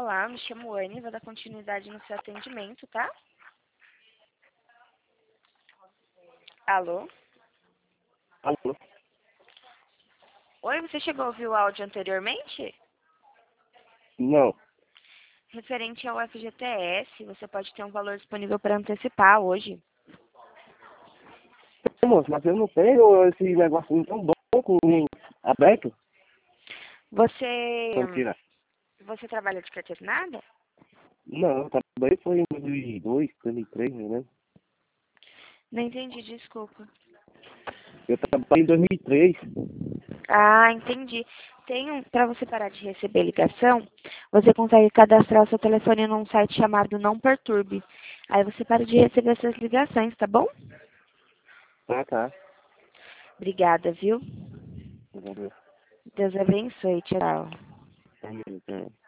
Olá, me chamo Anne, vou dar continuidade no seu atendimento, tá? Alô? Alô? Oi, você chegou a ouvir o áudio anteriormente? Não. Referente ao FGTS, você pode ter um valor disponível para antecipar hoje. Moço, mas eu não tenho esse negocinho tão bom com o aberto. Você, Então, tira. você trabalha de carteira assinada? Não, eu trabalhei foi em 2002, 2003, né? Não entendi, desculpa. Eu trabalhei em 2003. Ah, entendi. Para você parar de receber ligação, você consegue cadastrar o seu telefone num site chamado Não Perturbe. Aí você para de receber essas ligações, tá bom? Ah, tá. Obrigada, viu? Entendeu? Deus abençoe, tchau. Tá.